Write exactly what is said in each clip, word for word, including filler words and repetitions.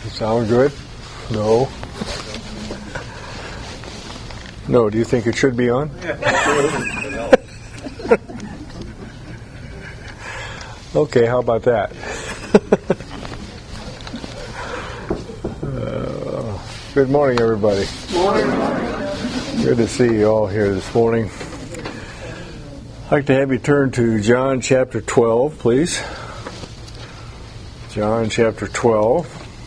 Sound good? No. No, do you think it should be on? Okay, how about that? uh, good morning, everybody. Morning. Good to see you all here this morning. I'd like to have you turn to John chapter twelve, please. John chapter twelve.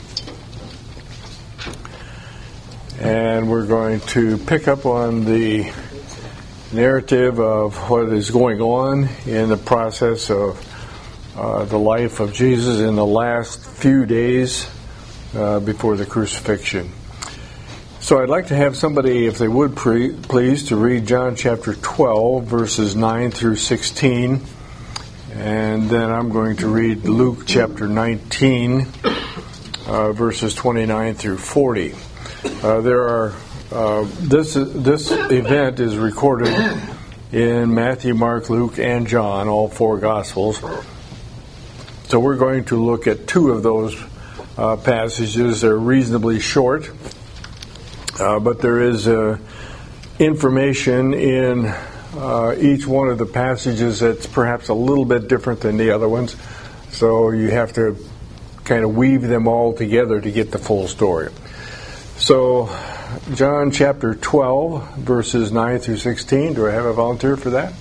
And we're going to pick up on the narrative of what is going on in the process of uh, the life of Jesus in the last few days uh, before the crucifixion. So I'd like to have somebody, if they would pre- please, to read John chapter twelve, verses nine through sixteen. And then I'm going to read Luke chapter nineteen, uh, verses twenty-nine through forty. Uh, there are uh, this this event is recorded in Matthew, Mark, Luke, and John, all four Gospels. So we're going to look at two of those uh, passages. They're reasonably short, uh, but there is uh, information in uh, each one of the passages that's perhaps a little bit different than the other ones. So you have to kind of weave them all together to get the full story. So, John chapter twelve, verses nine through sixteen. Do I have a volunteer for that?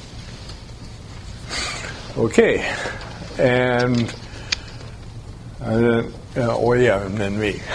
Okay. And, and then, uh, oh yeah, and then me.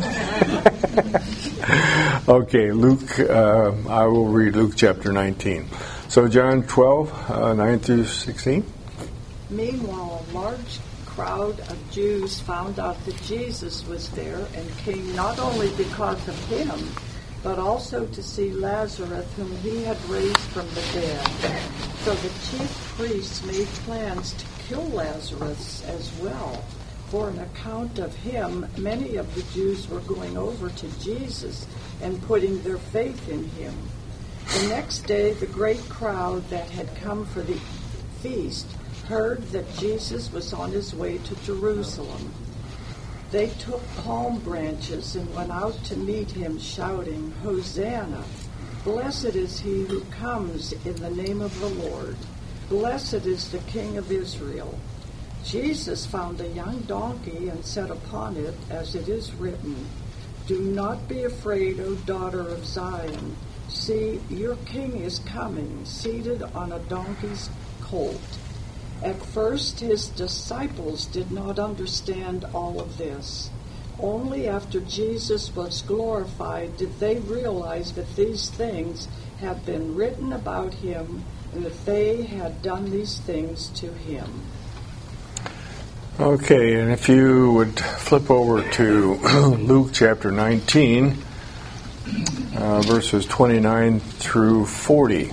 Okay, Luke, uh, I will read Luke chapter nineteen. So, John twelve, uh, nine through sixteen. Meanwhile, a large crowd of Jews found out that Jesus was there and came not only because of him, but also to see Lazarus, whom he had raised from the dead. So the chief priests made plans to kill Lazarus as well. For an account of him, many of the Jews were going over to Jesus and putting their faith in him. The next day, the great crowd that had come for the feast heard that Jesus was on his way to Jerusalem. They took palm branches and went out to meet him, shouting, "Hosanna! Blessed is he who comes in the name of the Lord. Blessed is the King of Israel." Jesus found a young donkey and sat upon it, as it is written, "Do not be afraid, O daughter of Zion. See, your king is coming, seated on a donkey's colt." At first, his disciples did not understand all of this. Only after Jesus was glorified did they realize that these things had been written about him and that they had done these things to him. Okay, and if you would flip over to Luke chapter nineteen, uh, verses twenty-nine through forty.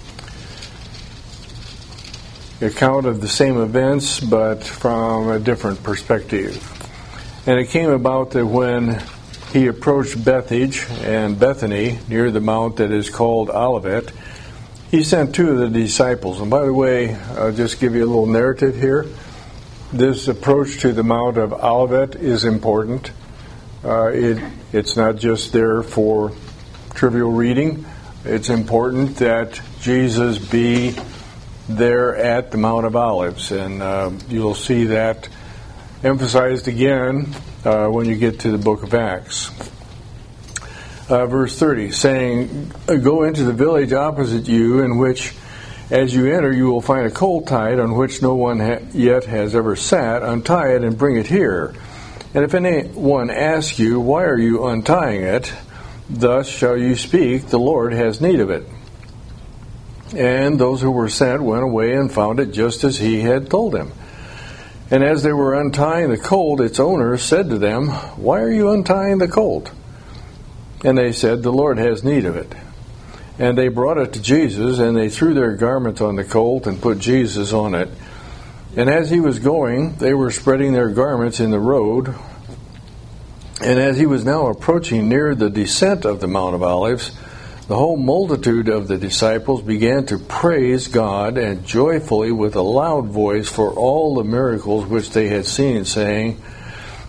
Account of the same events, but from a different perspective. And it came about that when he approached Bethphage and Bethany, near the mount that is called Olivet, he sent two of the disciples. And by the way, I'll just give you a little narrative here. This approach to the Mount of Olivet is important. Uh, it, it's not just there for trivial reading. It's important that Jesus be there at the Mount of Olives, and uh, you'll see that emphasized again uh, when you get to the book of Acts. Uh, verse thirty, saying, "Go into the village opposite you, in which as you enter you will find a colt tied, on which no one ha- yet has ever sat. Untie it and bring it here. And if anyone asks you, why are you untying it? Thus shall you speak, the Lord has need of it." And those who were sent went away and found it just as he had told them. And as they were untying the colt, its owner said to them, "Why are you untying the colt?" And they said, "The Lord has need of it." And they brought it to Jesus, and they threw their garments on the colt and put Jesus on it. And as he was going, they were spreading their garments in the road. And as he was now approaching near the descent of the Mount of Olives, the whole multitude of the disciples began to praise God and joyfully with a loud voice for all the miracles which they had seen, saying,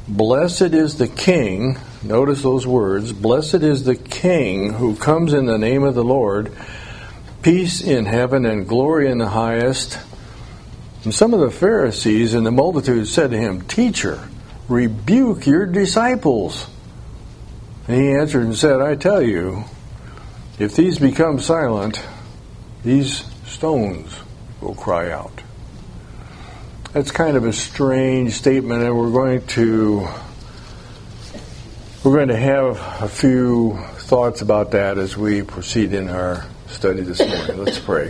Blessed is the King, notice those words, blessed is the King who comes in the name of the Lord, peace in heaven and glory in the highest. And some of the Pharisees and the multitude said to him, Teacher, rebuke your disciples. And he answered and said, I tell you, if these become silent, these stones will cry out. That's kind of a strange statement, and we're going to we're going to have a few thoughts about that as we proceed in our study this morning. Let's pray.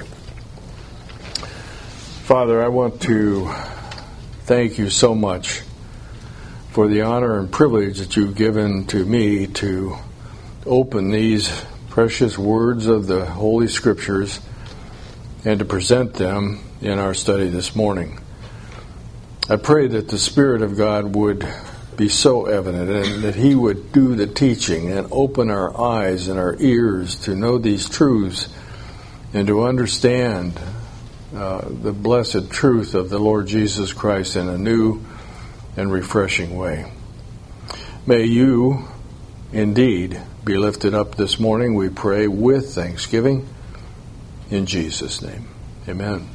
Father, I want to thank you so much for the honor and privilege that you've given to me to open these precious words of the Holy Scriptures and to present them in our study this morning. I pray that the Spirit of God would be so evident and that He would do the teaching and open our eyes and our ears to know these truths and to understand uh, the blessed truth of the Lord Jesus Christ in a new and refreshing way. May you indeed be lifted up this morning, we pray, with thanksgiving in Jesus' name. Amen.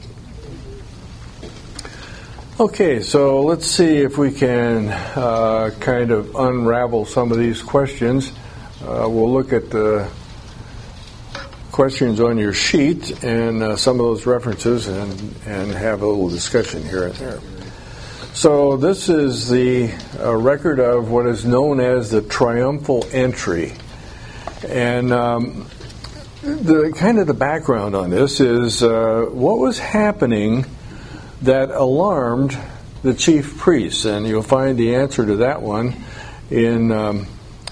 Okay, so let's see if we can uh, kind of unravel some of these questions. Uh, we'll look at the questions on your sheet and uh, some of those references and, and have a little discussion here and there. So this is the uh, record of what is known as the triumphal entry. And um, the kind of the background on this is uh, what was happening that alarmed the chief priests, and you'll find the answer to that one in um,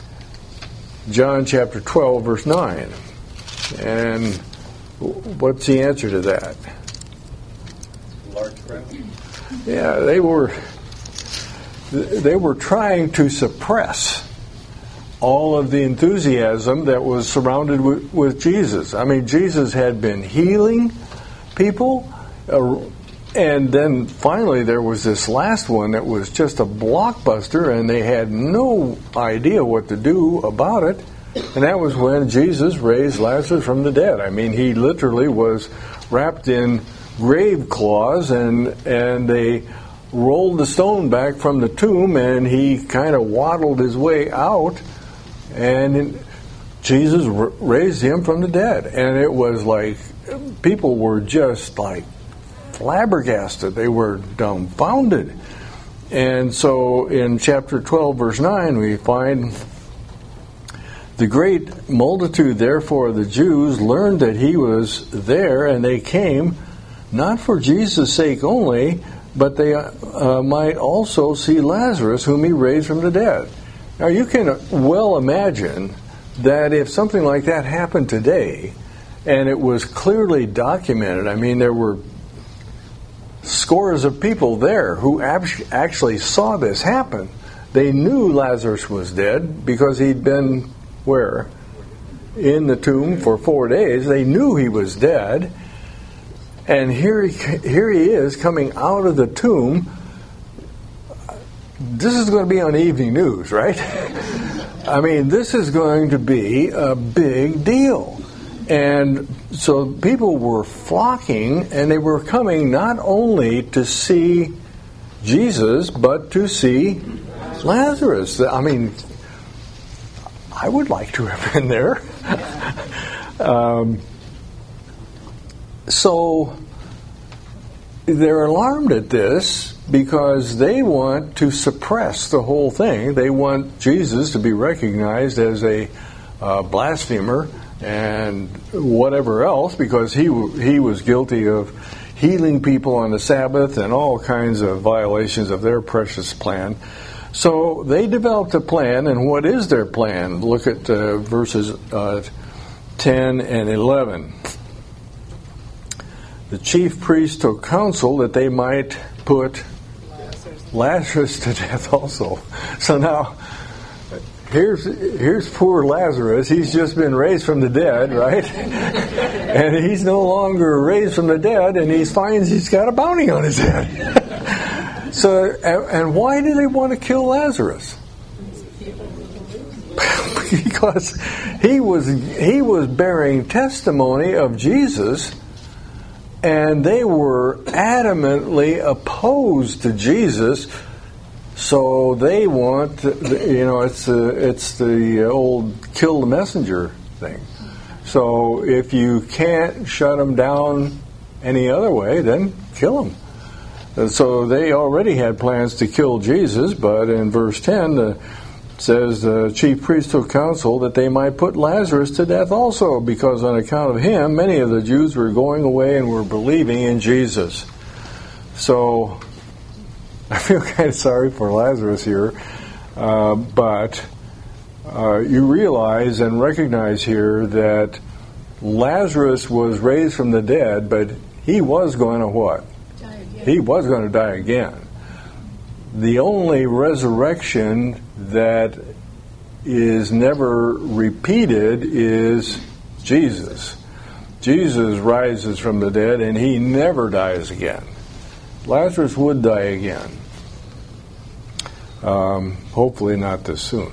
John chapter twelve, verse nine. And what's the answer to that? Large crowd. Yeah, they were they were trying to suppress all of the enthusiasm that was surrounded with, with Jesus. I mean, Jesus had been healing people. Uh, And then finally there was this last one that was just a blockbuster, and they had no idea what to do about it. And that was when Jesus raised Lazarus from the dead. I mean, he literally was wrapped in grave cloths, and and they rolled the stone back from the tomb, and he kind of waddled his way out, and Jesus raised him from the dead. And it was like, people were just like flabbergasted. They were dumbfounded. And so in chapter twelve, verse nine, we find, the great multitude, therefore, of the Jews learned that he was there, and they came, not for Jesus' sake only, but they uh, might also see Lazarus, whom he raised from the dead. Now, you can well imagine that if something like that happened today, and it was clearly documented, I mean, there were scores of people there who actually saw this happen. They knew Lazarus was dead because he'd been, where? In the tomb for four days. They knew he was dead. And here he, here he is coming out of the tomb. This is going to be on evening news, right? I mean, this is going to be a big deal. And so people were flocking, and they were coming not only to see Jesus, but to see Lazarus. I mean, I would like to have been there. um, so they're alarmed at this because they want to suppress the whole thing. They want Jesus to be recognized as a uh, blasphemer and whatever else, because he he was guilty of healing people on the Sabbath and all kinds of violations of their precious plan. So they developed a plan, and what is their plan? Look at uh, verses uh, ten and eleven. The chief priests took counsel that they might put Lazarus, Lazarus to death also. So now, Here's here's poor Lazarus. He's just been raised from the dead, right? And he's no longer raised from the dead, and he finds he's got a bounty on his head. So, and, and why do they want to kill Lazarus? Because he was he was bearing testimony of Jesus, and they were adamantly opposed to Jesus. So they want, you know, it's a, it's the old kill the messenger thing. So if you can't shut them down any other way, then kill them. And so they already had plans to kill Jesus, but in verse ten uh, it says the chief priests took counsel that they might put Lazarus to death also, because on account of him many of the Jews were going away and were believing in Jesus. So I feel kind of sorry for Lazarus here, uh, but uh, you realize and recognize here that Lazarus was raised from the dead, but he was going to what? Die again. He was going to die again. The only resurrection that is never repeated is Jesus. Jesus rises from the dead, and he never dies again. Lazarus would die again. Um, hopefully not this soon.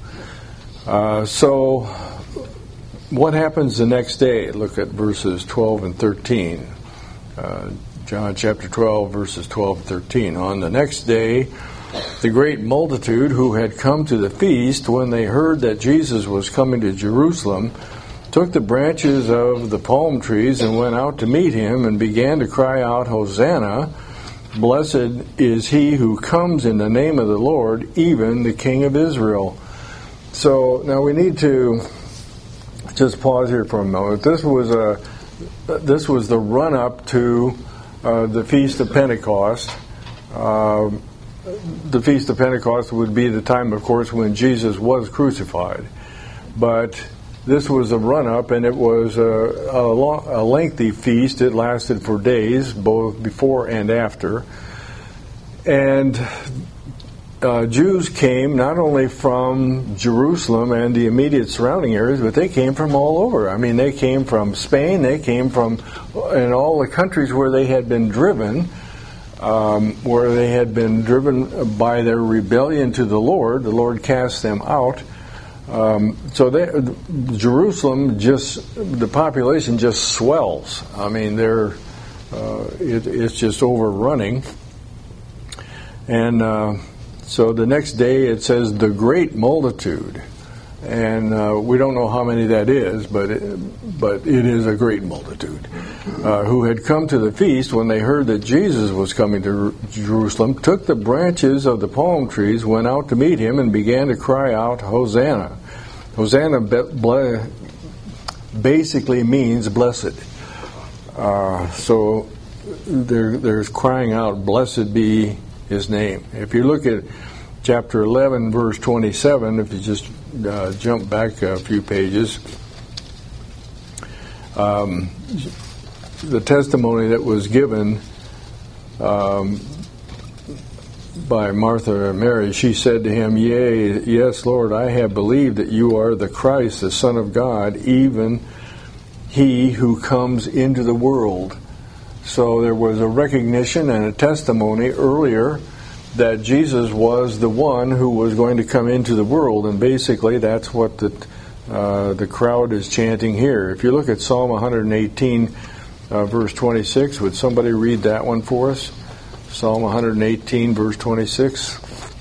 Uh, so, what happens the next day? Look at verses twelve and thirteen. Uh, John chapter twelve, verses twelve and thirteen. On the next day, the great multitude who had come to the feast, when they heard that Jesus was coming to Jerusalem, took the branches of the palm trees and went out to meet him and began to cry out, Hosanna! Blessed is he who comes in the name of the Lord, even the King of Israel. So now we need to just pause here for a moment. This was a this was the run up to uh, the Feast of Pentecost. Uh, the Feast of Pentecost would be the time, of course, when Jesus was crucified. But this was a run-up, and it was a, a, long, a lengthy feast. It lasted for days, both before and after. And uh, Jews came not only from Jerusalem and the immediate surrounding areas, but they came from all over. I mean, they came from Spain, they came from in all the countries where they had been driven, um, where they had been driven by their rebellion to the Lord. The Lord cast them out. Um, so they, Jerusalem just, the population just swells. I mean, they're, uh, it, it's just overrunning. And uh, so the next day it says the great multitude. And uh, we don't know how many that is, but it, but it is a great multitude, uh, who had come to the feast when they heard that Jesus was coming to Jerusalem, took the branches of the palm trees, went out to meet him, and began to cry out, Hosanna. Hosanna be- basically means blessed. Uh, so there, there's crying out, blessed be his name. If you look at chapter eleven, verse twenty-seven, if you just uh, jump back a few pages, um, the testimony that was given um, by Martha and Mary, she said to him, Yea, yes, Lord, I have believed that you are the Christ, the Son of God, even he who comes into the world. So there was a recognition and a testimony earlier that Jesus was the one who was going to come into the world, and basically that's what the uh, the crowd is chanting here. If you look at Psalm one eighteen, uh, verse twenty-six, would somebody read that one for us? Psalm one eighteen, verse twenty-six.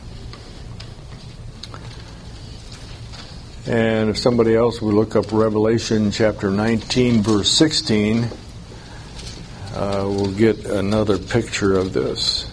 And if somebody else would look up Revelation chapter nineteen, verse sixteen, uh, we'll get another picture of this.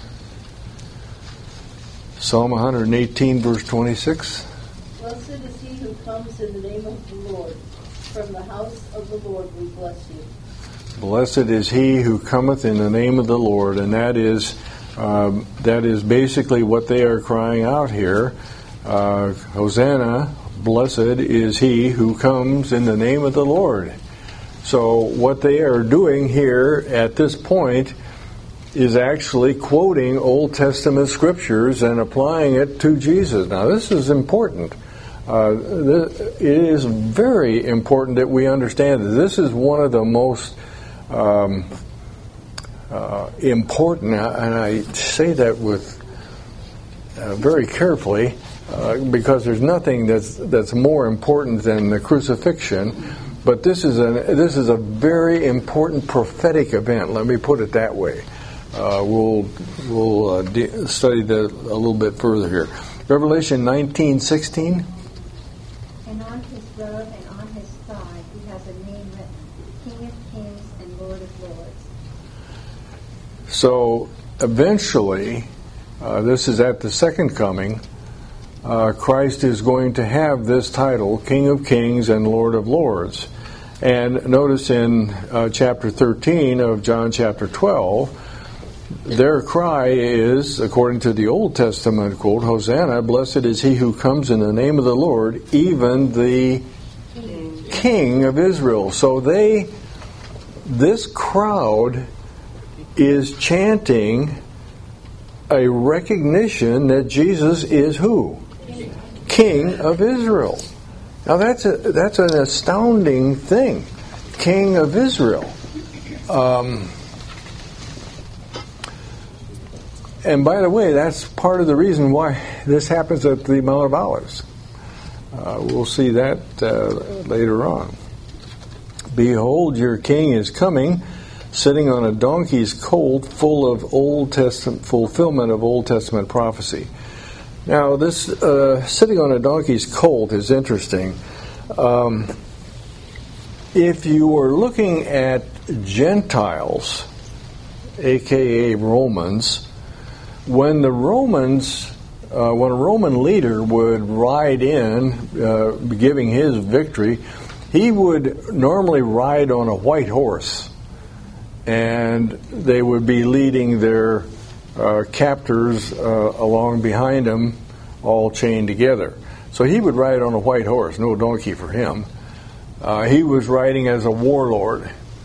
Psalm one eighteen, verse twenty-six. Blessed is he who comes in the name of the Lord. From the house of the Lord we bless you. Blessed is he who cometh in the name of the Lord. And that is um, that is basically what they are crying out here. Uh, Hosanna, blessed is he who comes in the name of the Lord. So what they are doing here at this point is actually quoting Old Testament scriptures and applying it to Jesus. Now, this is important. Uh, this, it is very important that we understand that this is one of the most um, uh, important, and I say that with uh, very carefully uh, because there's nothing that's that's more important than the crucifixion. But this is a this is a very important prophetic event. Let me put it that way. Uh, we'll we'll uh, de- study that a little bit further here. Revelation nineteen sixteen. And on his robe and on his thigh he has a name written, King of Kings and Lord of Lords. So eventually, uh, this is at the second coming, uh, Christ is going to have this title, King of Kings and Lord of Lords. And notice in uh, chapter thirteen of John chapter twelve, their cry is, according to the Old Testament quote, Hosanna, blessed is he who comes in the name of the Lord, even the King, King of Israel. So they, this crowd is chanting a recognition that Jesus is who? King, King of Israel. Now that's a, that's an astounding thing. King of Israel. Um, And by the way, that's part of the reason why this happens at the Mount of Olives. Uh, we'll see that uh, later on. Behold, your king is coming, sitting on a donkey's colt, full of Old Testament fulfillment of Old Testament prophecy. Now, this uh, sitting on a donkey's colt is interesting. Um, if you were looking at Gentiles, aka Romans, when the Romans, uh, when a Roman leader would ride in, uh, giving his victory, he would normally ride on a white horse, and they would be leading their uh, captors uh, along behind him, all chained together. So he would ride on a white horse, no donkey for him. Uh, he was riding as a warlord.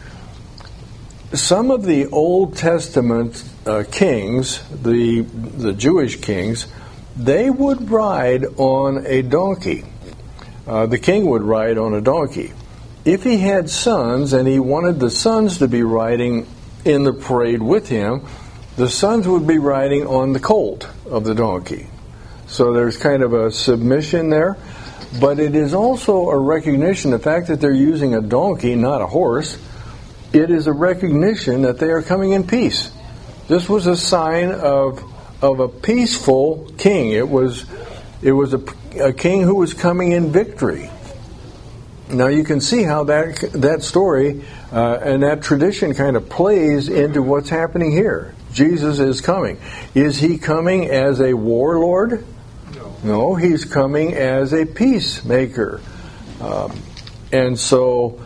Some of the Old Testament uh, kings, the the Jewish kings, they would ride on a donkey. Uh, the king would ride on a donkey. If he had sons and he wanted the sons to be riding in the parade with him, the sons would be riding on the colt of the donkey. So there's kind of a submission there. But it is also a recognition, the fact that they're using a donkey, not a horse, it is a recognition that they are coming in peace. This was a sign of of a peaceful king. It was it was a, a king who was coming in victory. Now you can see how that that story uh, and that tradition kind of plays into what's happening here. Jesus is coming. Is he coming as a warlord? No, no he's coming as a peacemaker. Um, and so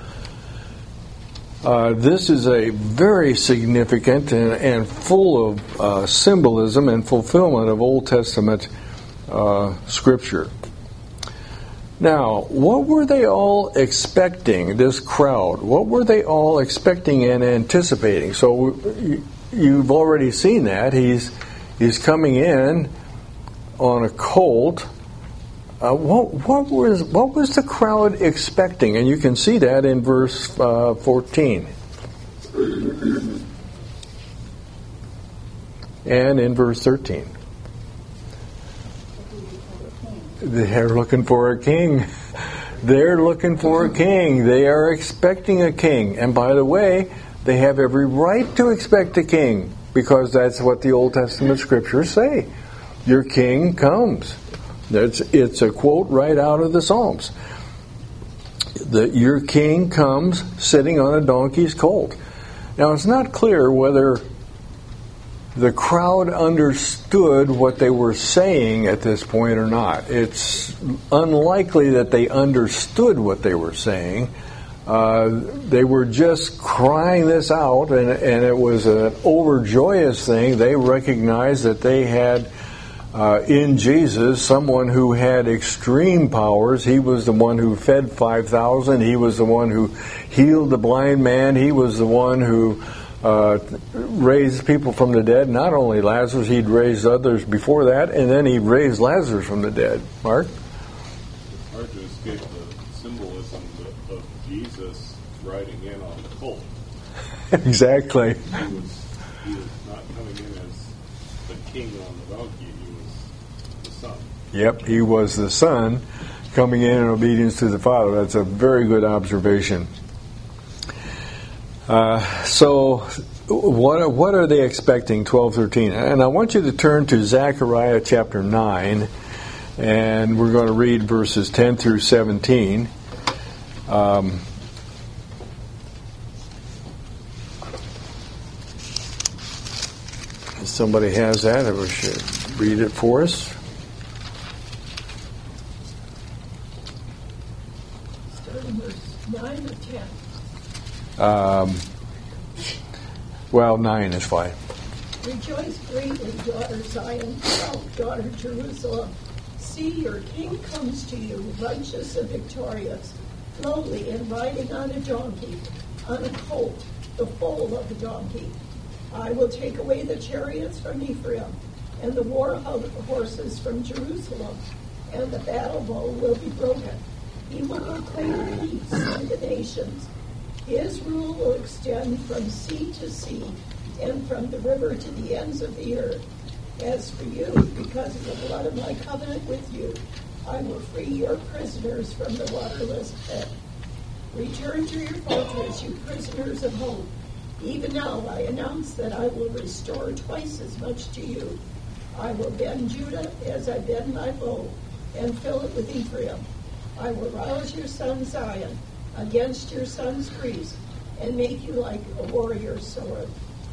Uh, this is a very significant and, and full of uh, symbolism and fulfillment of Old Testament uh, scripture. Now, what were they all expecting, this crowd? What were they all expecting and anticipating? So you've already seen that. He's, he's coming in on a colt. Uh, what, what was what was the crowd expecting? And you can see that in verse uh, fourteen. And in verse thirteen. They're looking for a king. They're looking for a king. They are expecting a king. And by the way, they have every right to expect a king, because that's what the Old Testament scriptures say. Your king comes. That's, it's a quote right out of the Psalms. That your king comes sitting on a donkey's colt. Now, it's not clear whether the crowd understood what they were saying at this point or not. It's unlikely that they understood what they were saying. Uh, they were just crying this out, and, and it was an overjoyous thing. They recognized that they had Uh, in Jesus, someone who had extreme powers. He was the one who fed five thousand. He was the one who healed the blind man. He was the one who uh, raised people from the dead. Not only Lazarus, he'd raised others before that, and then he raised Lazarus from the dead. Mark? It's hard to escape the symbolism of Jesus riding in on the colt. Exactly. He was, he was not coming in as the king on the donkey. He was Son. Yep, he was the Son coming in in obedience to the Father. That's a very good observation. Uh, so, what are, what are they expecting, twelve, thirteen? And I want you to turn to Zechariah chapter nine, and we're going to read verses ten through seventeen. Um, if somebody has that, I should read it for us. Starting verse nine or ten. Um, well, nine is fine. Rejoice greatly, daughter Zion, shout, daughter Jerusalem. See, your king comes to you, righteous and victorious, lowly and riding on a donkey, on a colt, the foal of the donkey. I will take away the chariots from Ephraim, and the war horses from Jerusalem, and the battle bow will be broken. He will proclaim peace to the nations. His rule will extend from sea to sea, and from the river to the ends of the earth. As for you, because of the blood of my covenant with you, I will free your prisoners from the waterless pit. Return to your fortress, you prisoners of hope. Even now I announce that I will restore twice as much to you. I will bend Judah as I bend my bow, and fill it with Ephraim. I will rouse your son Zion against your son's priests, and make you like a warrior's sword.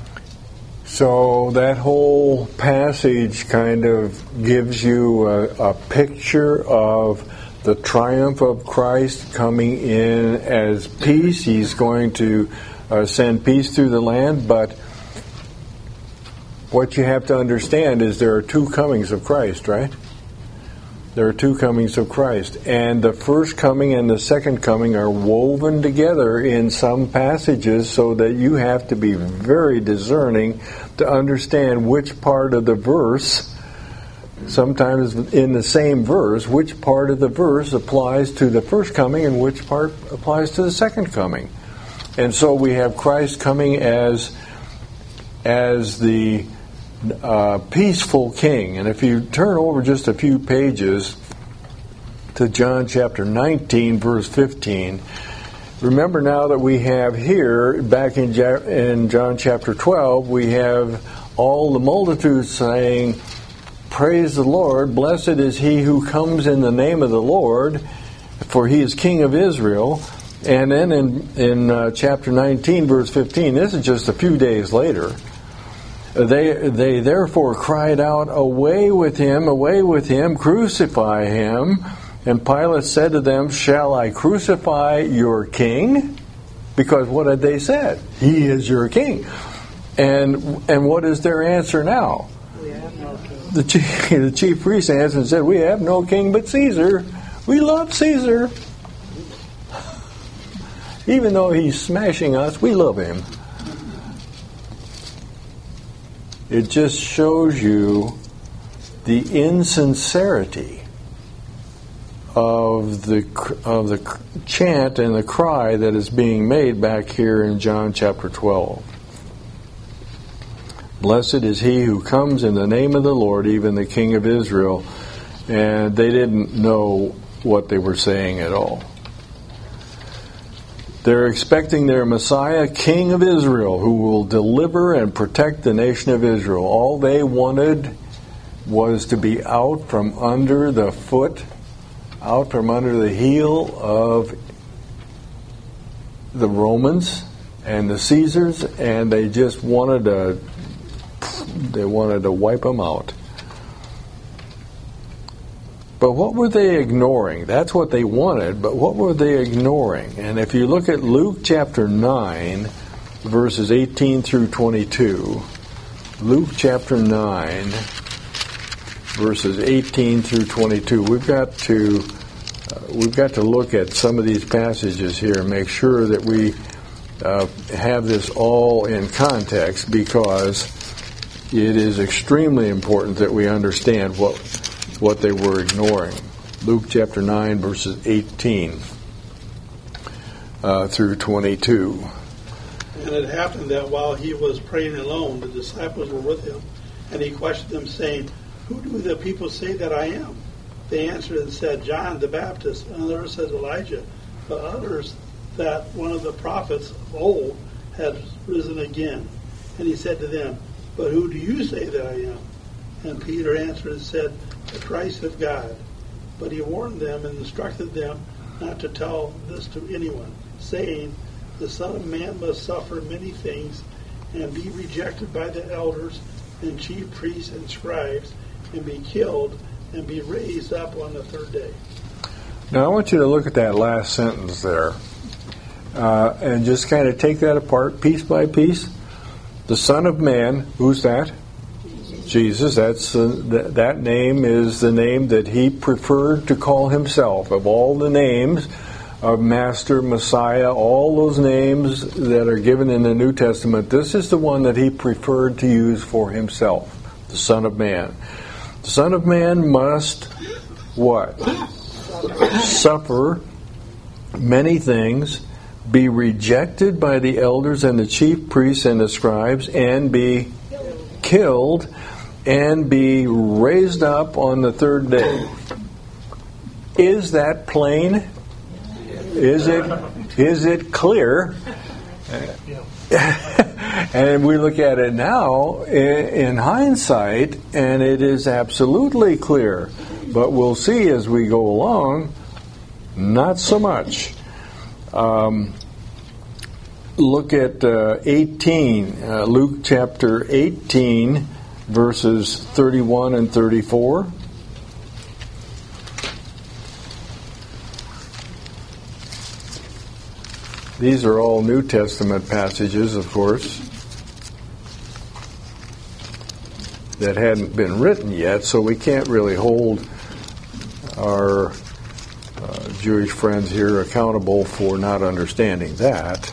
So that whole passage kind of gives you a, a picture of the triumph of Christ coming in as peace. He's going to uh, send peace through the land, but what you have to understand is there are two comings of Christ, right? There are two comings of Christ. And the first coming and the second coming are woven together in some passages so that you have to be very discerning to understand which part of the verse, sometimes in the same verse, which part of the verse applies to the first coming and which part applies to the second coming. And so we have Christ coming as, as the Uh, peaceful king. And if you turn over just a few pages to John chapter nineteen, verse fifteen, remember now that we have here, back in, in John chapter twelve, we have all the multitudes saying, praise the Lord, blessed is he who comes in the name of the Lord, for he is King of Israel. And then in, in uh, chapter nineteen, verse fifteen, this is just a few days later, They they therefore cried out, away with him, away with him, crucify him. And Pilate said to them, shall I crucify your king? Because what had they said? He is your king. And and what is their answer now? We have no king. The chief, the chief priest answered and said, we have no king but Caesar. We love Caesar. Even though he's smashing us, we love him. It just shows you the insincerity of the of the chant and the cry that is being made back here in John chapter twelve. Blessed is he who comes in the name of the Lord, even the King of Israel. And they didn't know what they were saying at all. They're expecting their Messiah, King of Israel, who will deliver and protect the nation of Israel. All they wanted was to be out from under the foot, out from under the heel of the Romans and the Caesars, and they just wanted to, they wanted to wipe them out. But what were they ignoring? That's what they wanted, but what were they ignoring? And if you look at Luke chapter nine, verses eighteen through twenty-two, Luke chapter nine, verses eighteen through twenty-two, we've got to uh, we've got to look at some of these passages here and make sure that we uh, have this all in context, because it is extremely important that we understand what what they were ignoring. Luke chapter nine, verses eighteen uh, through twenty-two. And it happened that while he was praying alone, the disciples were with him, and he questioned them, saying, "Who do the people say that I am?" They answered and said, "John the Baptist." And others said, "Elijah." But others that one of the prophets of old had risen again. And he said to them, "But who do you say that I am?" And Peter answered and said, "The Christ of God." But he warned them and instructed them not to tell this to anyone, saying, "The Son of Man must suffer many things and be rejected by the elders and chief priests and scribes and be killed and be raised up on the third day." Now I want you to look at that last sentence there uh, and just kind of take that apart piece by piece. The Son of Man, who's that? Jesus. That's uh, th- that name is the name that he preferred to call himself. Of all the names of Master, Messiah, all those names that are given in the New Testament, this is the one that he preferred to use for himself, the Son of Man. The Son of Man must what? Suffer many things, be rejected by the elders and the chief priests and the scribes, and be killed, and be raised up on the third day. Is that plain? Is it is it clear? And we look at it now in hindsight, and it is absolutely clear. But we'll see as we go along, not so much. Um, look at uh, eighteen, uh, Luke chapter eighteen, verses thirty-one and thirty-four. These are all New Testament passages, of course, that hadn't been written yet, so we can't really hold our uh, Jewish friends here accountable for not understanding that,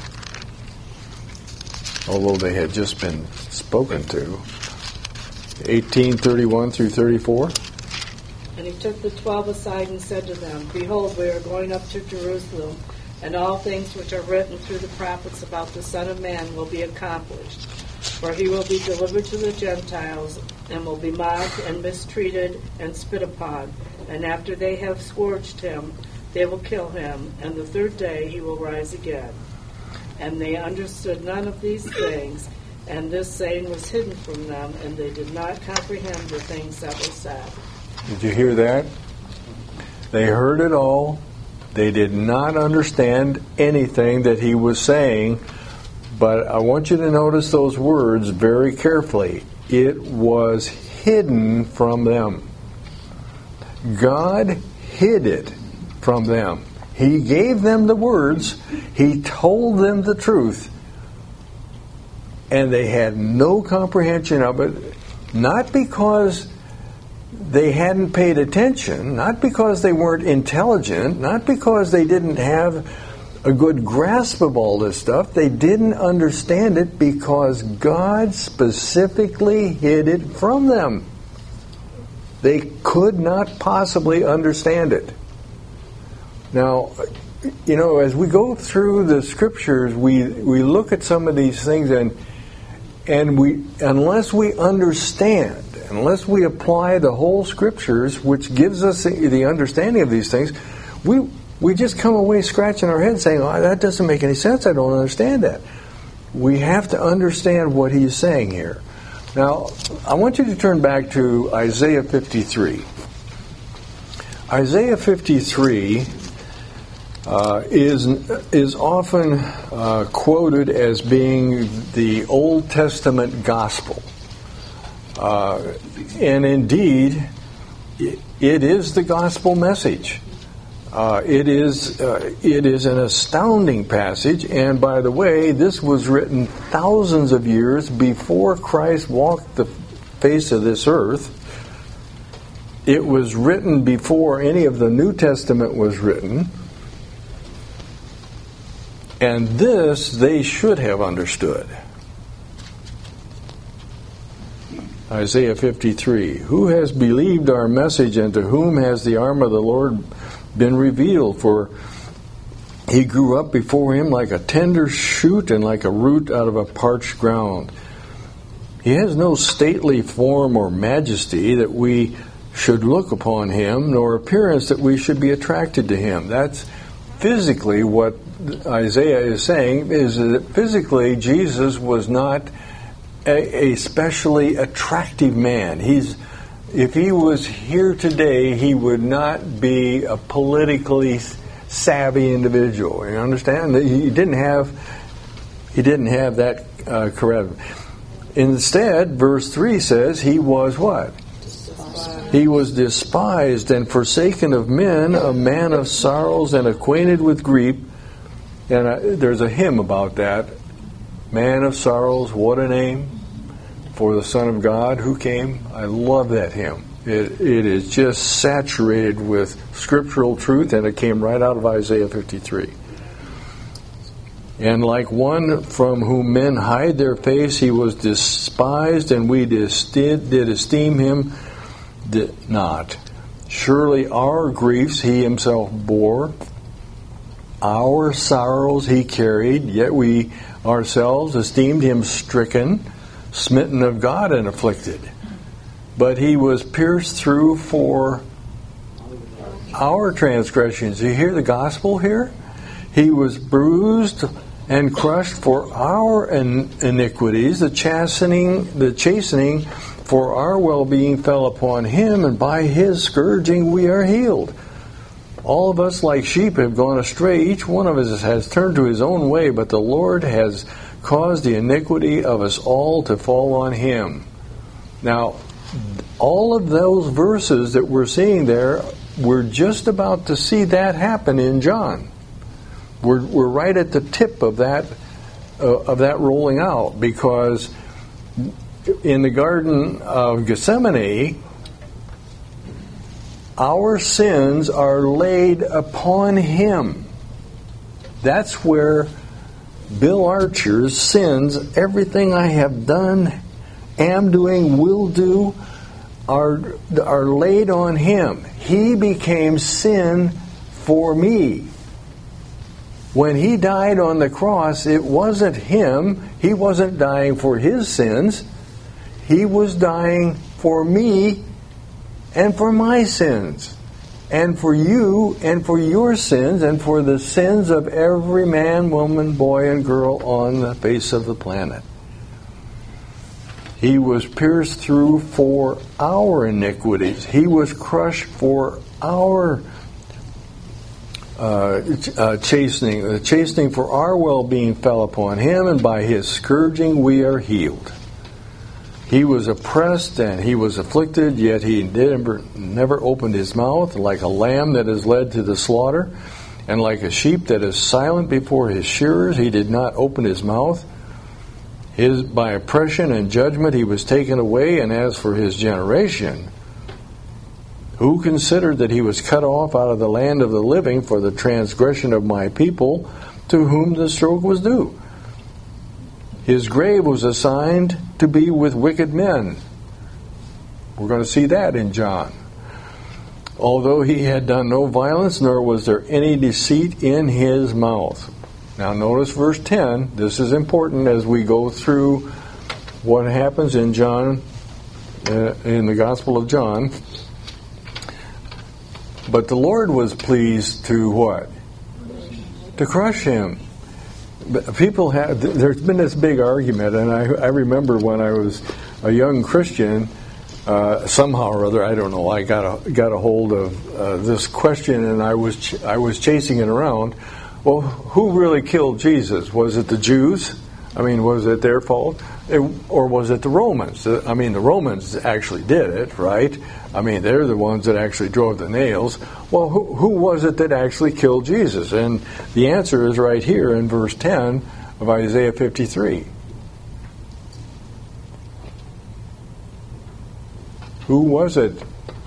although they had just been spoken to. eighteen thirty-one through thirty-four. And he took the twelve aside and said to them, "Behold, we are going up to Jerusalem, and all things which are written through the prophets about the Son of Man will be accomplished. For he will be delivered to the Gentiles, and will be mocked and mistreated and spit upon. And after they have scourged him, they will kill him, and the third day he will rise again." And they understood none of these things, and this saying was hidden from them, and they did not comprehend the things that were said. Did you hear that? They heard it all. They did not understand anything that he was saying, but I want you to notice those words very carefully. It was hidden from them. God hid it from them. He gave them the words. He told them the truth. And they had no comprehension of it, not because they hadn't paid attention, not because they weren't intelligent, not because they didn't have a good grasp of all this stuff. They didn't understand it because God specifically hid it from them. They could not possibly understand it. Now, you know, as we go through the scriptures, we we look at some of these things, and and we unless we understand, unless we apply the whole scriptures, which gives us the, the understanding of these things, we we just come away scratching our heads saying, "Oh, that doesn't make any sense. I don't understand that." We have to understand what he's saying here. Now, I want you to turn back to Isaiah fifty-three. Isaiah fifty-three uh, is is often uh, quoted as being the Old Testament gospel. Uh, and indeed, it, it is the gospel message. Uh, it is uh, it is an astounding passage, and by the way, this was written thousands of years before Christ walked the face of this earth. It was written before any of the New Testament was written, and this they should have understood. Isaiah fifty-three, "Who has believed our message, and to whom has the arm of the Lord been revealed? For he grew up before him like a tender shoot and like a root out of a parched ground. He has no stately form or majesty that we should look upon him, nor appearance that we should be attracted to him. That's physically what Isaiah is saying, is that physically Jesus was not a, a specially attractive man. He's, if he was here today, he would not be a politically savvy individual. You understand? He didn't have, he didn't have that uh, charisma. Instead, verse three says he was what? Despised. He was despised and forsaken of men, a man of sorrows and acquainted with grief. And I, there's a hymn about that. Man of sorrows, what a name for the Son of God who came. I love that hymn. It, it is just saturated with scriptural truth, and it came right out of Isaiah fifty-three. And like one from whom men hide their face, he was despised, and we did esteem him did not. Surely our griefs he himself bore, our sorrows he carried, yet we ourselves esteemed him stricken, smitten of God, and afflicted. But he was pierced through for our transgressions. You hear the gospel here? He was bruised and crushed for our iniquities. The chastening, the chastening for our well-being fell upon him, and by his scourging we are healed. All of us like sheep have gone astray. Each one of us has turned to his own way, but the Lord has caused the iniquity of us all to fall on him. Now, all of those verses that we're seeing there, we're just about to see that happen in John. We're we're right at the tip of that uh, of that rolling out, because in the Garden of Gethsemane, our sins are laid upon him. That's where Bill Archer's sins, everything I have done, am doing, will do, are are laid on him. He became sin for me. When he died on the cross, it wasn't him. He wasn't dying for his sins. He was dying for me and for my sins, and for you and for your sins, and for the sins of every man, woman, boy, and girl on the face of the planet. He was pierced through for our iniquities. He was crushed for our uh, uh, chastening. The chastening for our well-being fell upon him, and by his scourging we are healed. He was oppressed and he was afflicted, yet he never, never opened his mouth. Like a lamb that is led to the slaughter, and like a sheep that is silent before his shearers, he did not open his mouth. His, by oppression and judgment he was taken away. And as for his generation, who considered that he was cut off out of the land of the living for the transgression of my people, to whom the stroke was due? His grave was assigned to be with wicked men. We're going to see that in John. Although he had done no violence, nor was there any deceit in his mouth. Now notice verse ten. This is important as we go through what happens in John, uh, in the Gospel of John. But the Lord was pleased to what? To crush him. People have, there's been this big argument, and I, I remember when I was a young Christian, uh, somehow or other, I don't know, I got a, got a hold of uh, this question, and I was ch- I was chasing it around. Well, who really killed Jesus? Was it the Jews? I mean, was it their fault? It, or was it the Romans? I mean, the Romans actually did it, right? I mean, they're the ones that actually drove the nails. Well, who, who was it that actually killed Jesus? And the answer is right here in verse ten of Isaiah fifty-three. Who was it?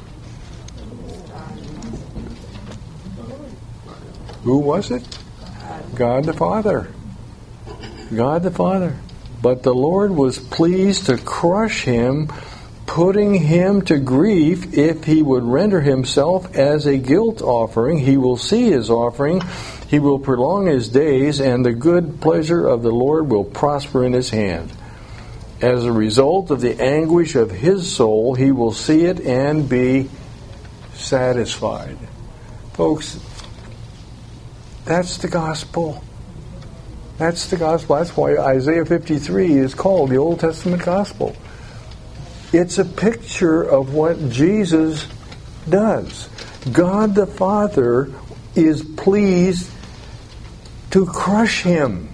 Who was it? God the Father. God the Father. But the Lord was pleased to crush him, putting him to grief. If he would render himself as a guilt offering, he will see his offering. He will prolong his days, and the good pleasure of the Lord will prosper in his hand. As a result of the anguish of his soul, he will see it and be satisfied. Folks, that's the gospel. That's the gospel. That's why Isaiah fifty-three is called the Old Testament gospel. It's a picture of what Jesus does. God the Father is pleased to crush him.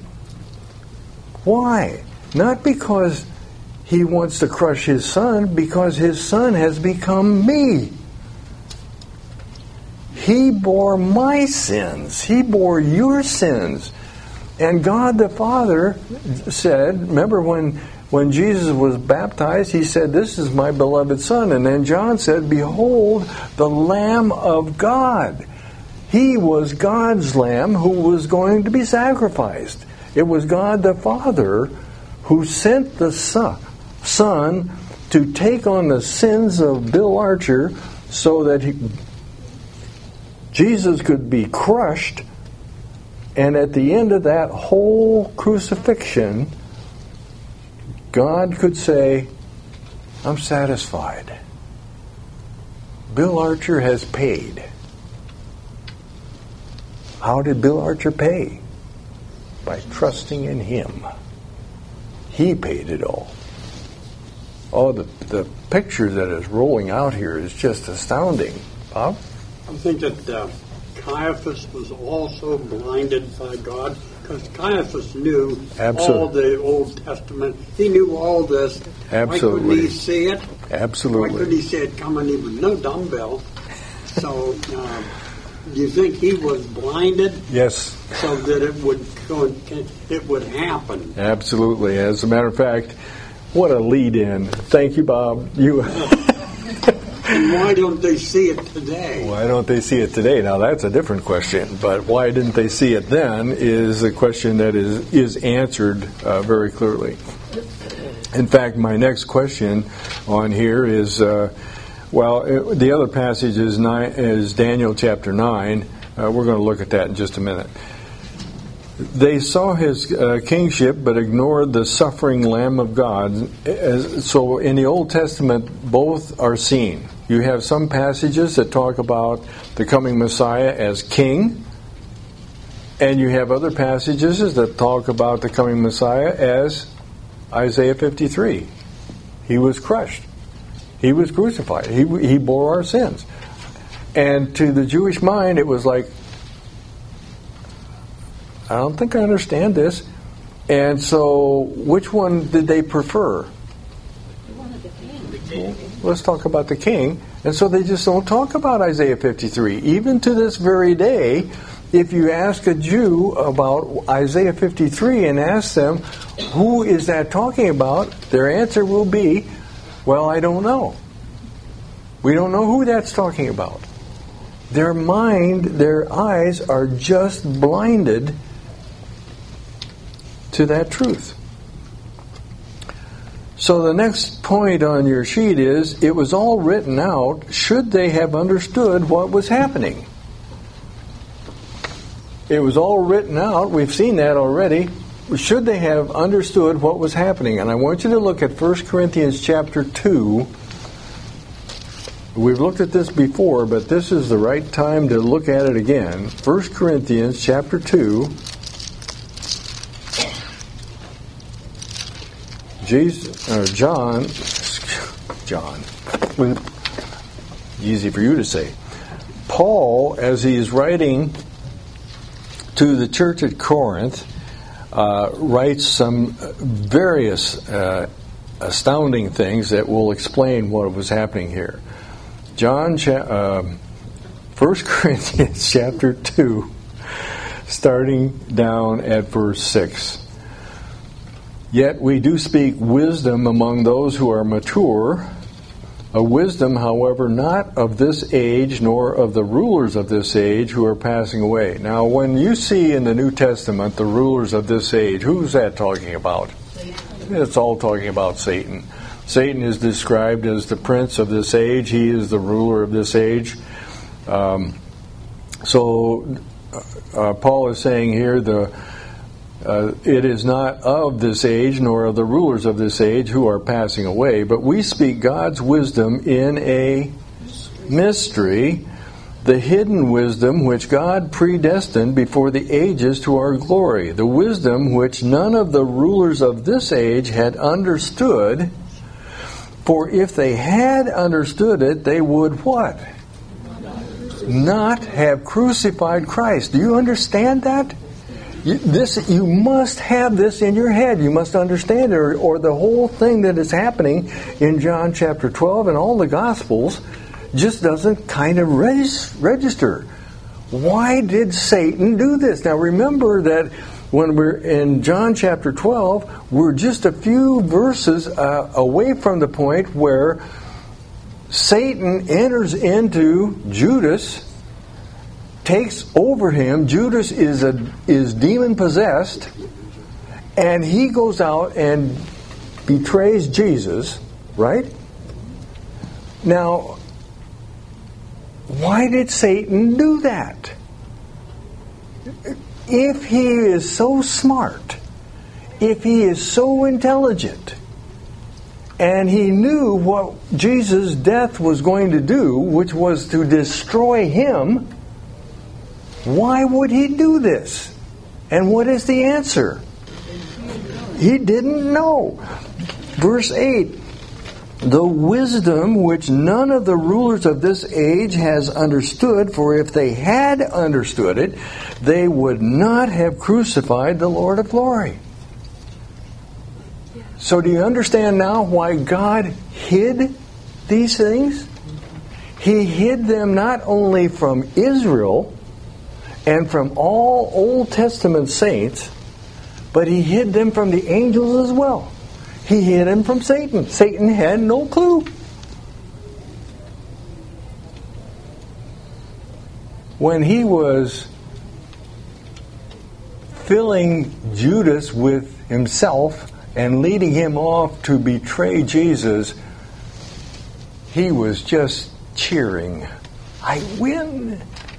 Why? Not because he wants to crush his son, because his son has become me. He bore my sins. He bore your sins. And God the Father said, remember when, when Jesus was baptized, he said, "This is my beloved Son." And then John said, "Behold, the Lamb of God." He was God's Lamb who was going to be sacrificed. It was God the Father who sent the Son, son to take on the sins of Bill Archer so that he, Jesus could be crushed. And at the end of that whole crucifixion, God could say, "I'm satisfied. Bill Archer has paid." How did Bill Archer pay? By trusting in him. He paid it all. Oh, the, the picture that is rolling out here is just astounding. Bob? I think that uh, Caiaphas was also blinded by God, because Caiaphas knew Absolutely. all the Old Testament. He knew all this. Absolutely. Why couldn't he see it? Absolutely. Why couldn't he see it coming? He was no dumbbell. So, uh, do you think he was blinded? Yes. So that it would go, it would happen. Absolutely. As a matter of fact, what a lead-in. Thank you, Bob. You. And why don't they see it today? Why don't they see it today? Now, that's a different question. But why didn't they see it then is a question that is, is answered uh, very clearly. In fact, my next question on here is, uh, well, it, the other passage is, nine, is Daniel chapter nine. Uh, we're going to look at that in just a minute. They saw his uh, kingship, but ignored the suffering Lamb of God. As, so in the Old Testament, both are seen. You have some passages that talk about the coming Messiah as king, and you have other passages that talk about the coming Messiah as Isaiah fifty-three. He was crushed. He was crucified. He, he bore our sins. And to the Jewish mind, it was like, I don't think I understand this. And so, which one did they prefer? Well, let's talk about the king. And so they just don't talk about Isaiah fifty-three. Even to this very day, if you ask a Jew about Isaiah fifty-three and ask them, who is that talking about? Their answer will be, well, I don't know. We don't know who that's talking about. Their mind, their eyes are just blinded to that truth. So the next point on your sheet is, it was all written out, should they have understood what was happening. It was all written out, we've seen that already, should they have understood what was happening. And I want you to look at First Corinthians chapter two. We've looked at this before, but this is the right time to look at it again. First Corinthians chapter two. Jesus, uh, John, John, easy for you to say. Paul, as he is writing to the church at Corinth, uh, writes some various uh, astounding things that will explain what was happening here. John, uh, First Corinthians chapter two, starting down at verse six. Yet we do speak wisdom among those who are mature, a wisdom, however, not of this age, nor of the rulers of this age who are passing away. Now, when you see in the New Testament the rulers of this age, who's that talking about? It's all talking about Satan. Satan is described as the prince of this age. He is the ruler of this age. Um, so uh, Paul is saying here the Uh, it is not of this age, nor of the rulers of this age who are passing away, but we speak God's wisdom in a mystery, the hidden wisdom which God predestined before the ages to our glory, the wisdom which none of the rulers of this age had understood. For if they had understood it, they would what? Not have crucified Christ. Do you understand that? You, this, you must have this in your head. You must understand it, or, or the whole thing that is happening in John chapter twelve and all the Gospels just doesn't kind of regis- register. Why did Satan do this? Now remember that when we're in John chapter twelve, we're just a few verses uh, away from the point where Satan enters into Judas, takes over him. Judas is a is demon possessed, and he goes out and betrays Jesus, right? Now, why did Satan do that? If he is so smart, if he is so intelligent, and he knew what Jesus' death was going to do, which was to destroy him, why would he do this? And what is the answer? He didn't know. Verse eight, the wisdom which none of the rulers of this age has understood, for if they had understood it, they would not have crucified the Lord of glory. So do you understand now why God hid these things? He hid them not only from Israel and from all Old Testament saints, but he hid them from the angels as well. He hid them from Satan. Satan had no clue. When he was filling Judas with himself and leading him off to betray Jesus, he was just cheering, I win.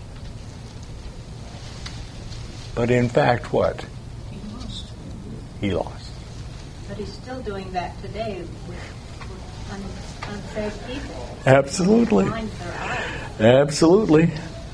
But in fact, what? He lost. He lost. But he's still doing that today with, with un, unsaved people. Absolutely. Blinds their eyes. Absolutely.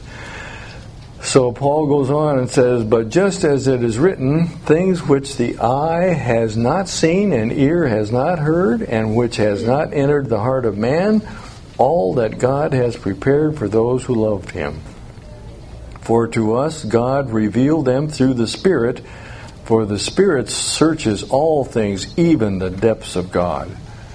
So Paul goes on and says, but just as it is written, things which the eye has not seen and ear has not heard, and which has not entered the heart of man, all that God has prepared for those who love him. For to us God revealed them through the Spirit, for the Spirit searches all things, even the depths of God.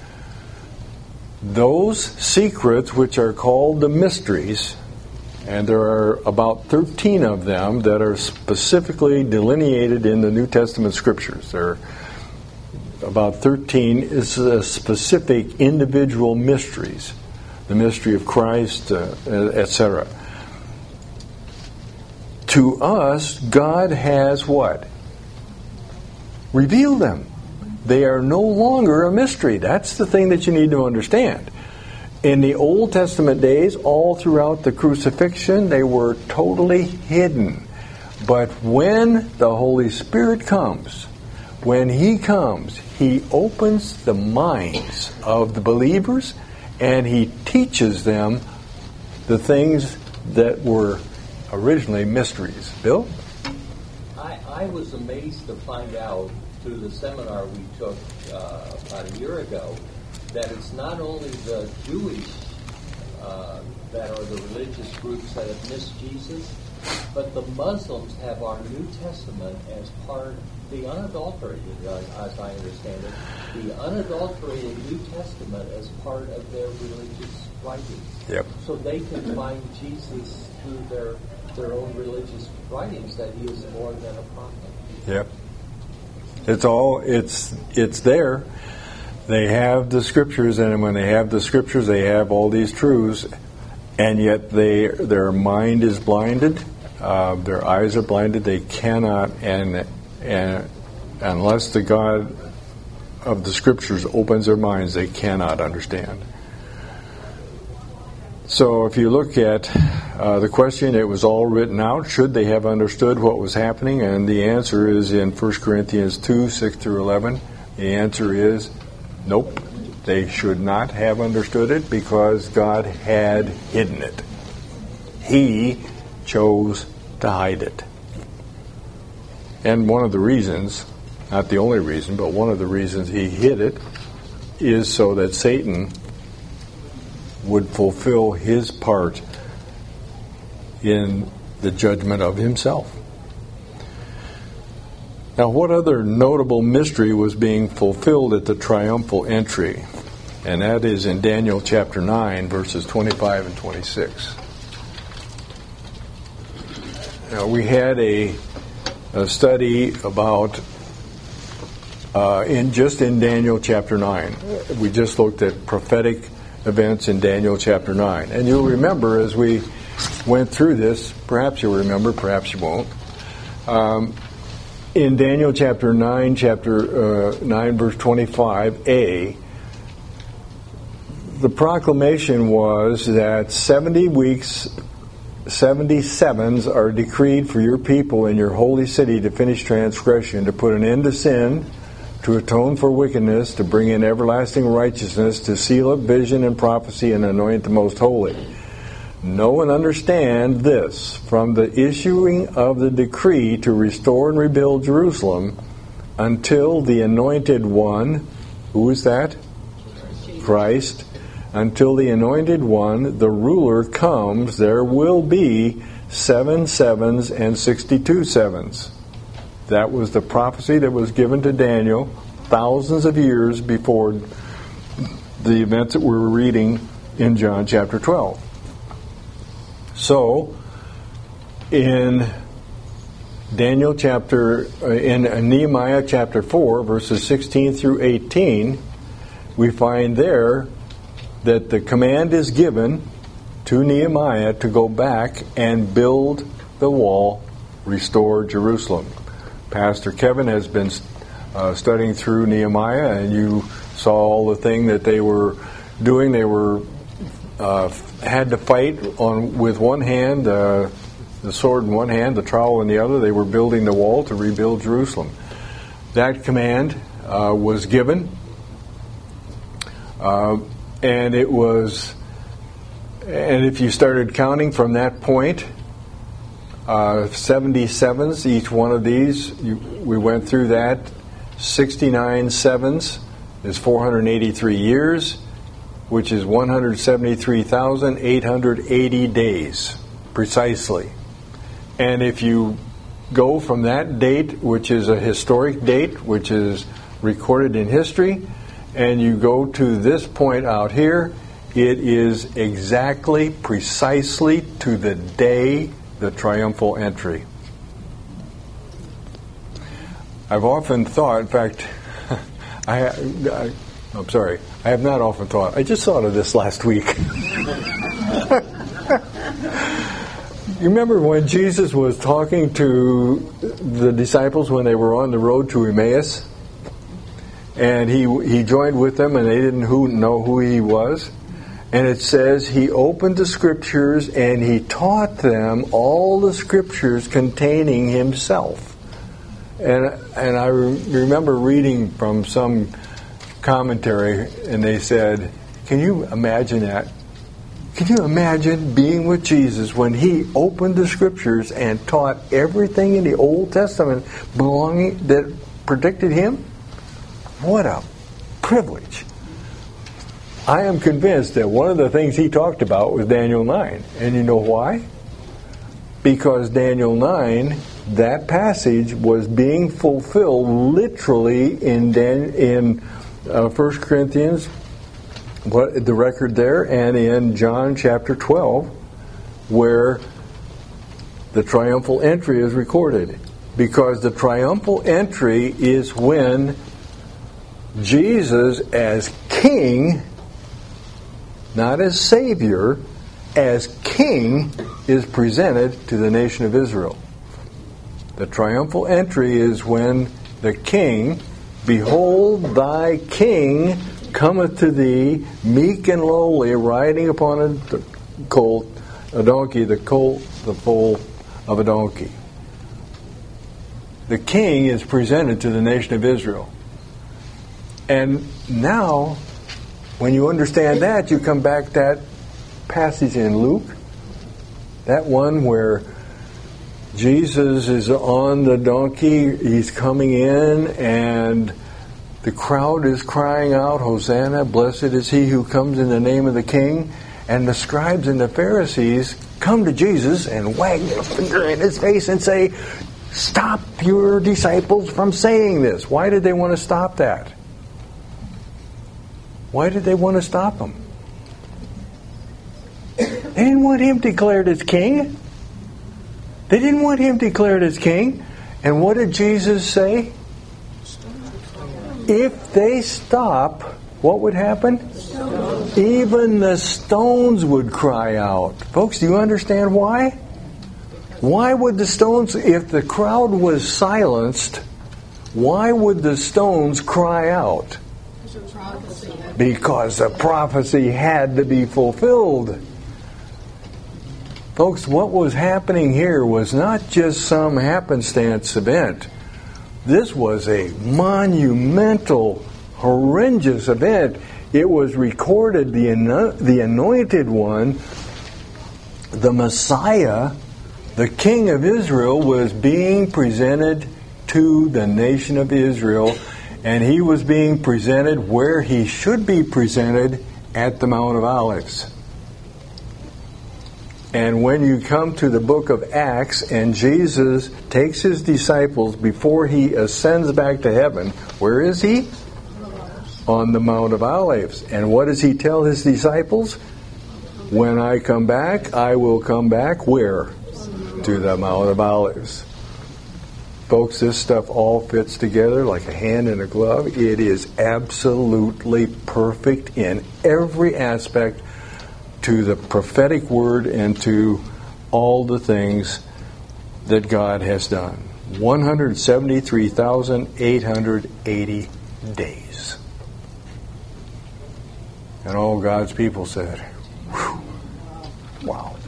Those secrets which are called the mysteries, and there are about thirteen of them that are specifically delineated in the New Testament Scriptures. There are about thirteen is a specific individual mysteries. The mystery of Christ, uh, et cetera. To us, God has what? Revealed them. They are no longer a mystery. That's the thing that you need to understand. In the Old Testament days, all throughout the crucifixion, they were totally hidden. But when the Holy Spirit comes, when He comes, He opens the minds of the believers and He teaches them the things that were originally mysteries. Bill? I, I was amazed to find out through the seminar we took uh, about a year ago that it's not only the Jewish uh, that are the religious groups that have missed Jesus, but the Muslims have our New Testament as part, the unadulterated, uh, as I understand it, the unadulterated New Testament as part of their religious writings. Yep. So they can find Jesus through their their own religious writings that He is more than a prophet. Yep. It's all, it's it's there. They have the Scriptures, and when they have the Scriptures, they have all these truths, and yet they their mind is blinded, uh, their eyes are blinded. They cannot, and and unless the God of the Scriptures opens their minds, they cannot understand. So if you look at uh, the question, it was all written out. Should they have understood what was happening? And the answer is in First Corinthians two, six through eleven. The answer is nope. They should not have understood it because God had hidden it. He chose to hide it. And one of the reasons, not the only reason, but one of the reasons he hid it is so that Satan would fulfill his part in the judgment of himself. Now, what other notable mystery was being fulfilled at the triumphal entry? And that is in Daniel chapter nine, verses twenty-five and twenty-six. Now, we had a, a study about, uh, in just in Daniel chapter nine. We just looked at prophetic events in Daniel chapter nine. And you'll remember as we went through this, perhaps you'll remember, perhaps you won't, um, in Daniel chapter nine, chapter uh, nine, verse twenty-five a, the proclamation was that seventy weeks, seventy sevens are decreed for your people in your holy city to finish transgression, to put an end to sin, to atone for wickedness, to bring in everlasting righteousness, to seal up vision and prophecy, and anoint the most holy. Know and understand this: from the issuing of the decree to restore and rebuild Jerusalem until the anointed one, who is that? Christ. Until the anointed one, the ruler, comes, there will be seven sevens and sixty-two sevens. That was the prophecy that was given to Daniel thousands of years before the events that we're reading in John chapter twelve. So, in Daniel chapter, uh, in Nehemiah chapter four, verses sixteen through eighteen, we find there that the command is given to Nehemiah to go back and build the wall, restore Jerusalem. Pastor Kevin has been uh, studying through Nehemiah, and you saw all the thing that they were doing. They were uh, had to fight on with one hand, uh, the sword in one hand, the trowel in the other. They were building the wall to rebuild Jerusalem. That command uh, was given. Uh, And it was, and if you started counting from that point, uh, seventy-sevens, each one of these, you, we went through that. sixty-nine sevens is four hundred eighty-three years, which is one hundred seventy-three thousand eight hundred eighty days, precisely. And if you go from that date, which is a historic date, which is recorded in history, and you go to this point out here, it is exactly, precisely to the day, the triumphal entry. I've often thought, in fact, I, I, I'm sorry, I have not often thought, I just thought of this last week. You remember when Jesus was talking to the disciples when they were on the road to Emmaus? And he he joined with them, and they didn't who, know who he was. And it says he opened the Scriptures and he taught them all the Scriptures containing himself. And and I re- remember reading from some commentary, and they said, can you imagine that? Can you imagine being with Jesus when he opened the Scriptures and taught everything in the Old Testament belonging that predicted him? What a privilege. I am convinced that one of the things he talked about was Daniel nine. And you know why? Because Daniel nine, that passage was being fulfilled literally in Dan- in uh, First Corinthians, what the record there, and in John chapter twelve, where the triumphal entry is recorded. Because the triumphal entry is when Jesus as King, not as Savior, as King is presented to the nation of Israel. The triumphal entry is when the King, behold thy King cometh to thee, meek and lowly, riding upon a colt, A donkey, the colt, the foal of a donkey. The king is presented to the nation of Israel. And now, when you understand that, you come back to that passage in Luke, that one where Jesus is on the donkey, he's coming in, and the crowd is crying out, Hosanna, blessed is he who comes in the name of the king. And the scribes and the Pharisees come to Jesus and wag their finger in his face and say, stop your disciples from saying this. Why did they want to stop that? Why did they want to stop him? They didn't want him declared as king. They didn't want him declared as king. And what did Jesus say? If they stop, what would happen? Stones. Even the stones would cry out. Folks, do you understand why? Why would the stones, if the crowd was silenced, why would the stones cry out? Because the prophecy had to be fulfilled. Folks, what was happening here was not just some happenstance event. This was a monumental, horrendous event. It was recorded, the, the anointed one, the Messiah, the King of Israel, was being presented to the nation of Israel, and he was being presented where he should be presented, at the Mount of Olives. And when you come to the book of Acts, and Jesus takes his disciples before he ascends back to heaven, where is he? On the Mount of Olives. And what does he tell his disciples? When I come back, I will come back where? To the Mount of Olives. Folks, this stuff all fits together like a hand in a glove. It is absolutely perfect in every aspect to the prophetic word and to all the things that God has done. one hundred seventy-three thousand eight hundred eighty days. And all God's people said, whew, wow.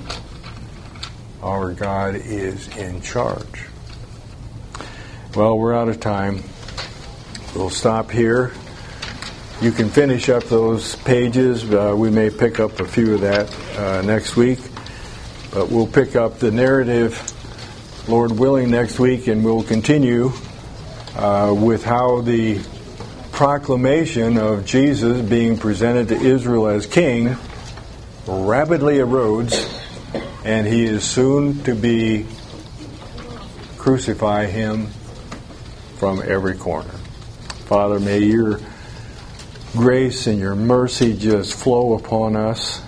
Our God is in charge. Well, we're out of time. We'll stop here. You can finish up those pages. Uh, we may pick up a few of that uh, next week. But we'll pick up the narrative, Lord willing, next week, and we'll continue uh, with how the proclamation of Jesus being presented to Israel as king rapidly erodes, and he is soon to be crucify him from every corner. Father, may your grace and your mercy just flow upon us.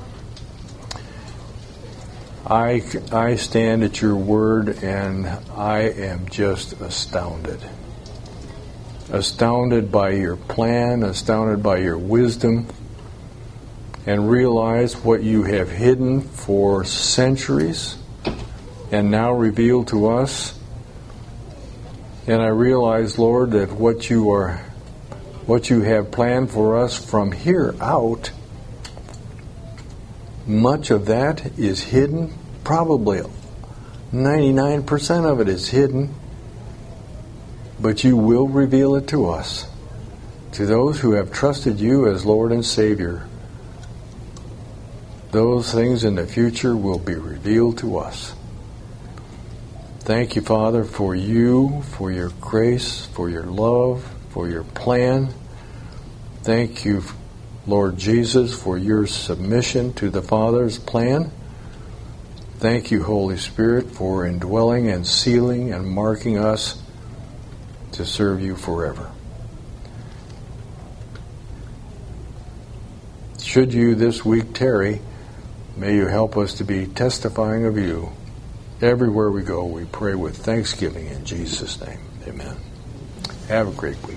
I, I stand at your word and I am just astounded. Astounded by your plan, astounded by your wisdom, and realize what you have hidden for centuries and now revealed to us. And I realize, Lord, that what you are, what you have planned for us from here out, much of that is hidden. Probably ninety-nine percent of it is hidden. But you will reveal it to us, to those who have trusted you as Lord and Savior. Those things in the future will be revealed to us. Thank you, Father, for you, for your grace, for your love, for your plan. Thank you, Lord Jesus, for your submission to the Father's plan. Thank you, Holy Spirit, for indwelling and sealing and marking us to serve you forever. Should you this week tarry, may you help us to be testifying of you. Everywhere we go, we pray with thanksgiving in Jesus' name. Amen. Have a great week.